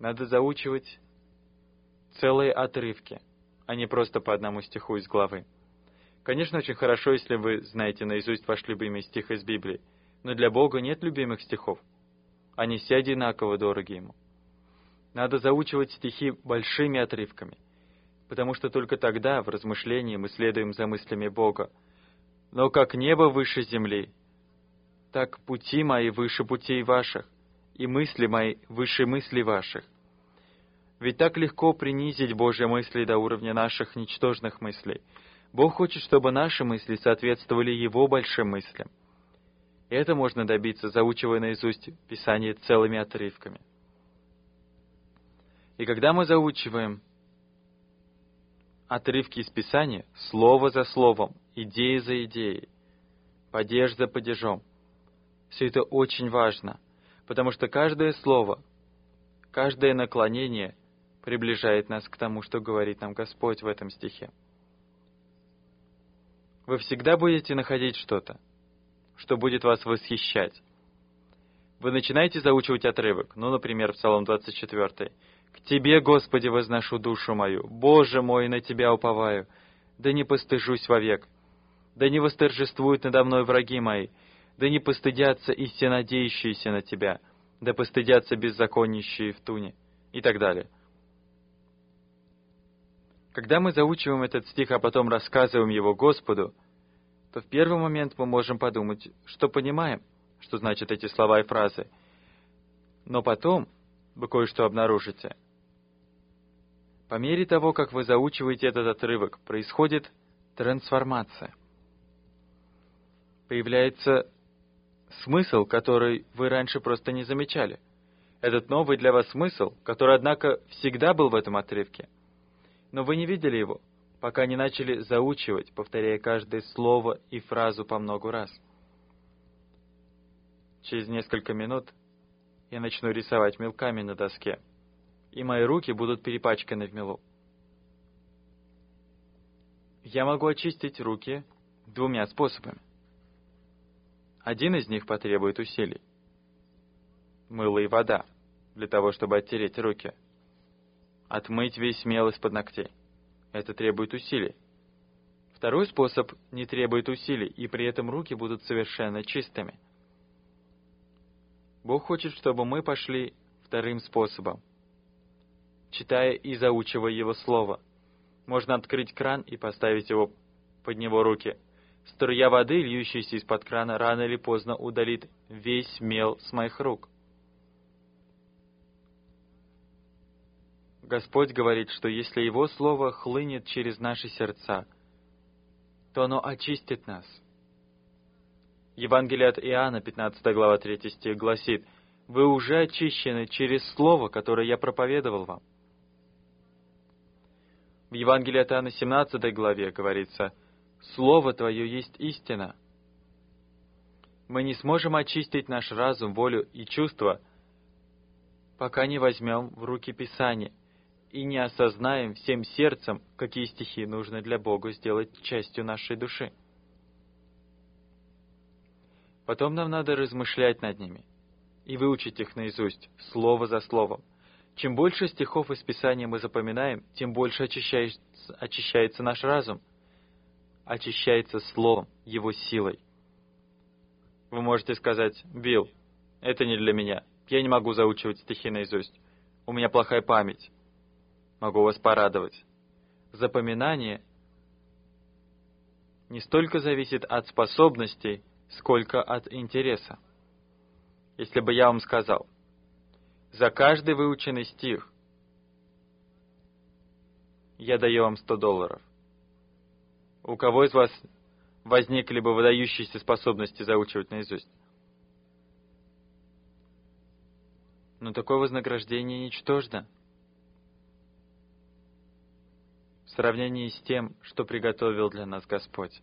Надо заучивать целые отрывки, а не просто по одному стиху из главы. Конечно, очень хорошо, если вы знаете наизусть ваш любимый стих из Библии, но для Бога нет любимых стихов. Они все одинаково дороги Ему. Надо заучивать стихи большими отрывками, потому что только тогда в размышлении мы следуем за мыслями Бога. Но как небо выше земли, так пути мои выше путей ваших, и мысли мои выше мыслей ваших. Ведь так легко принизить Божьи мысли до уровня наших ничтожных мыслей. Бог хочет, чтобы наши мысли соответствовали Его большим мыслям. И это можно добиться, заучивая наизусть Писание целыми отрывками. И когда мы заучиваем отрывки из Писания, слово за словом, идея за идеей, падеж за падежом, все это очень важно, потому что каждое слово, каждое наклонение приближает нас к тому, что говорит нам Господь в этом стихе. Вы всегда будете находить что-то, что будет вас восхищать. Вы начинаете заучивать отрывок, например, Псалом 24. «К Тебе, Господи, возношу душу мою, Боже мой, на Тебя уповаю, да не постыжусь вовек, да не восторжествуют надо мной враги мои, да не постыдятся и все надеющиеся на Тебя, да постыдятся беззаконнищие в туне», и так далее. Когда мы заучиваем этот стих, а потом рассказываем его Господу, то в первый момент мы можем подумать, что понимаем, что значат эти слова и фразы. Но потом вы кое-что обнаружите. По мере того, как вы заучиваете этот отрывок, происходит трансформация. Появляется смысл, который вы раньше просто не замечали. Этот новый для вас смысл, который, однако, всегда был в этом отрывке. Но вы не видели его, пока не начали заучивать, повторяя каждое слово и фразу по многу раз. Через несколько минут я начну рисовать мелками на доске, и мои руки будут перепачканы в мелу. Я могу очистить руки двумя способами. Один из них потребует усилий. Мыло и вода, для того, чтобы оттереть руки. Отмыть весь мел из-под ногтей. Это требует усилий. Второй способ не требует усилий, и при этом руки будут совершенно чистыми. Бог хочет, чтобы мы пошли вторым способом, читая и заучивая Его Слово. Можно открыть кран и поставить его под него руки. Струя воды, льющаяся из-под крана, рано или поздно удалит весь мел с моих рук. Господь говорит, что если Его Слово хлынет через наши сердца, то оно очистит нас. Евангелие от Иоанна, 15 глава, 3 стих, гласит: «Вы уже очищены через Слово, которое я проповедовал вам». В Евангелии от Иоанна, 17 главе, говорится: «Слово Твое есть истина». Мы не сможем очистить наш разум, волю и чувства, пока не возьмем в руки Писание и не осознаем всем сердцем, какие стихи нужно для Бога сделать частью нашей души. Потом нам надо размышлять над ними и выучить их наизусть, слово за словом. Чем больше стихов из Писания мы запоминаем, тем больше очищается наш разум, очищается словом, его силой. Вы можете сказать: «Билл, это не для меня, я не могу заучивать стихи наизусть, у меня плохая память». Могу вас порадовать. Запоминание не столько зависит от способностей, сколько от интереса. Если бы я вам сказал: за каждый выученный стих я даю вам $100. У кого из вас возникли бы выдающиеся способности заучивать наизусть? Но такое вознаграждение ничтожно в сравнении с тем, что приготовил для нас Господь.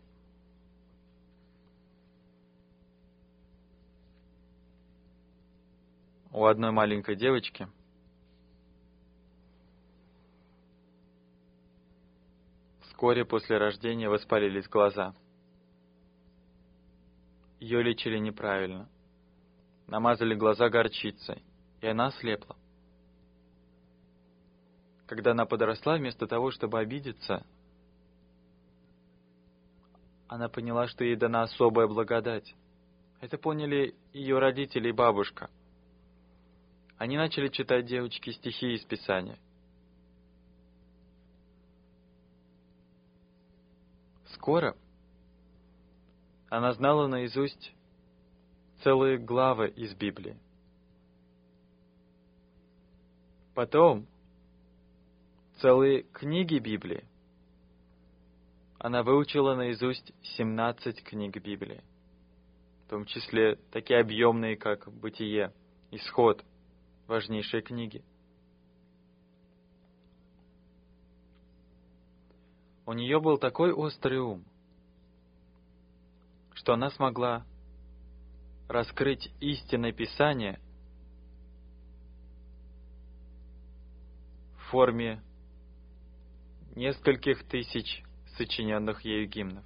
У одной маленькой девочки вскоре после рождения воспалились глаза. Ее лечили неправильно. Намазали глаза горчицей, и она ослепла. Когда она подросла, вместо того, чтобы обидеться, она поняла, что ей дана особая благодать. Это поняли ее родители и бабушка. Они начали читать девочке стихи из Писания. Скоро она знала наизусть целые главы из Библии. Потом целые книги Библии. Она выучила наизусть 17 книг Библии, в том числе такие объемные, как «Бытие», «Исход», важнейшие книги. У нее был такой острый ум, что она смогла раскрыть истинное Писание в форме нескольких тысяч сочиненных ею гимнов.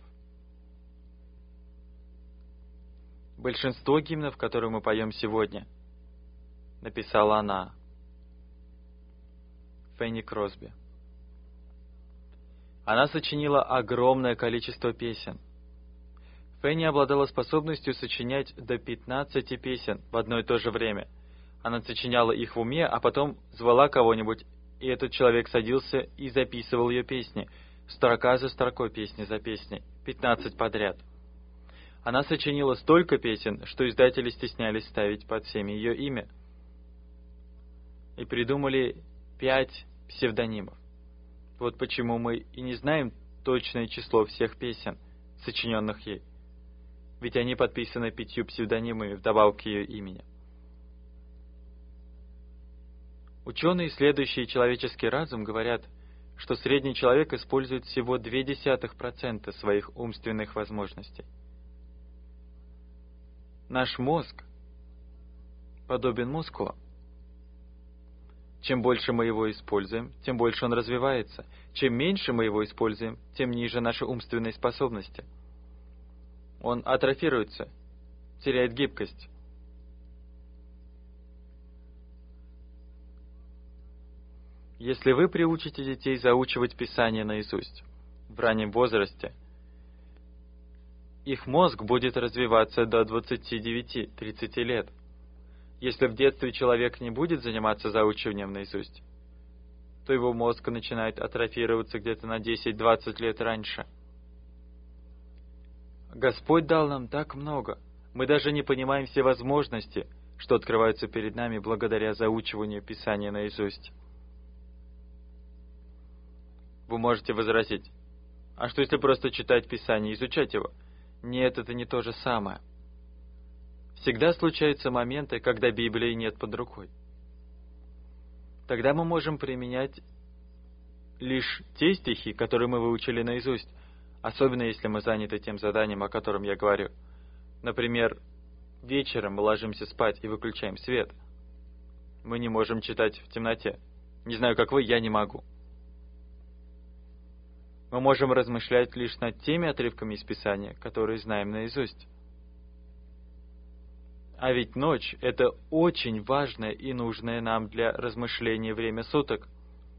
Большинство гимнов, которые мы поем сегодня, написала она, Фенни Кросби. Она сочинила огромное количество песен. Фенни обладала способностью сочинять до 15 песен в одно и то же время. Она сочиняла их в уме, а потом звала кого-нибудь, и этот человек садился и записывал ее песни, строка за строкой, песни за песней, 15 подряд. Она сочинила столько песен, что издатели стеснялись ставить под всеми ее имя. И придумали 5 псевдонимов. Вот почему мы и не знаем точное число всех песен, сочиненных ей. Ведь они подписаны 5 псевдонимами вдобавок к ее имени. Ученые, исследующие человеческий разум, говорят, что средний человек использует всего 0,2% своих умственных возможностей. Наш мозг подобен мускулу. Чем больше мы его используем, тем больше он развивается. Чем меньше мы его используем, тем ниже наши умственные способности. Он атрофируется, теряет гибкость. Если вы приучите детей заучивать Писание наизусть в раннем возрасте, их мозг будет развиваться до 29-30 лет. Если в детстве человек не будет заниматься заучиванием наизусть, то его мозг начинает атрофироваться где-то на 10-20 лет раньше. Господь дал нам так много, мы даже не понимаем все возможности, что открываются перед нами благодаря заучиванию Писания наизусть. Вы можете возразить, а что если просто читать Писание и изучать его? Нет, это не то же самое. Всегда случаются моменты, когда Библии нет под рукой. Тогда мы можем применять лишь те стихи, которые мы выучили наизусть, особенно если мы заняты тем заданием, о котором я говорю. Например, вечером мы ложимся спать и выключаем свет. Мы не можем читать в темноте. Не знаю, как вы, я не могу. Мы можем размышлять лишь над теми отрывками из Писания, которые знаем наизусть. А ведь ночь — это очень важное и нужное нам для размышления время суток.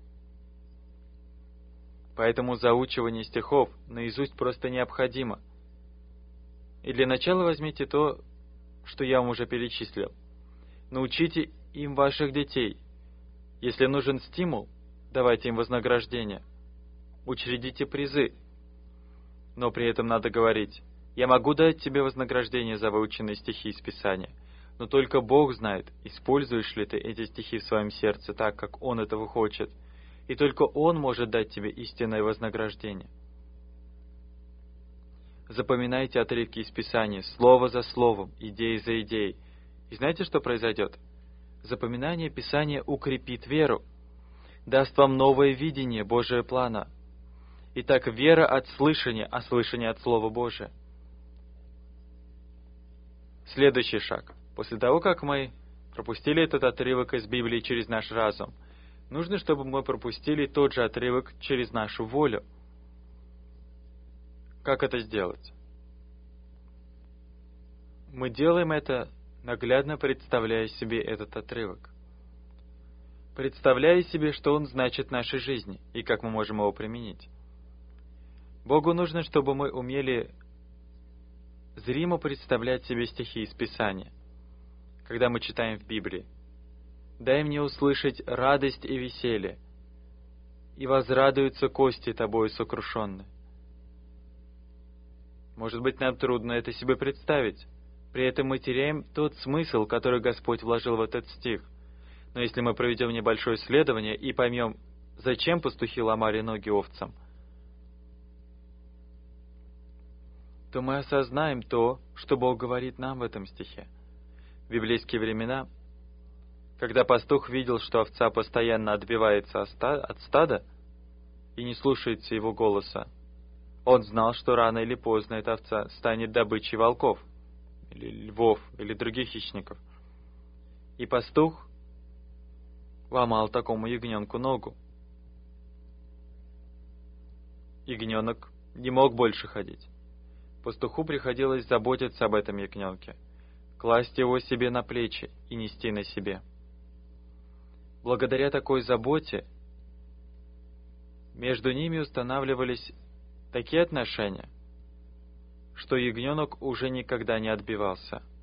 Поэтому заучивание стихов наизусть просто необходимо. И для начала возьмите то, что я вам уже перечислил. Научите им ваших детей. Если нужен стимул, давайте им вознаграждение. Учредите призы. Но при этом надо говорить: я могу дать тебе вознаграждение за выученные стихи из Писания, но только Бог знает, используешь ли ты эти стихи в своем сердце так, как Он этого хочет, и только Он может дать тебе истинное вознаграждение. Запоминайте отрывки из Писания, слово за словом, идея за идеей. И знаете, что произойдет? Запоминание Писания укрепит веру, даст вам новое видение Божьего плана. Итак, вера от слышания, а слышание от Слова Божия. Следующий шаг. После того, как мы пропустили этот отрывок из Библии через наш разум, нужно, чтобы мы пропустили тот же отрывок через нашу волю. Как это сделать? Мы делаем это, наглядно представляя себе этот отрывок. представляя себе, что он значит в нашей жизни и как мы можем его применить. Богу нужно, чтобы мы умели зримо представлять себе стихи из Писания, когда мы читаем в Библии. «Дай мне услышать радость и веселье, и возрадуются кости тобою сокрушенные». Может быть, нам трудно это себе представить. При этом мы теряем тот смысл, который Господь вложил в этот стих. Но если мы проведем небольшое исследование и поймем, зачем пастухи ломали ноги овцам, то мы осознаем то, что Бог говорит нам в этом стихе. В библейские времена, когда пастух видел, что овца постоянно отбивается от стада и не слушается его голоса, он знал, что рано или поздно эта овца станет добычей волков, или львов, или других хищников. И пастух ломал такому ягненку ногу. Ягненок не мог больше ходить. Пастуху приходилось заботиться об этом ягненке, класть его себе на плечи и нести на себе. Благодаря такой заботе между ними устанавливались такие отношения, что ягненок уже никогда не отбивался.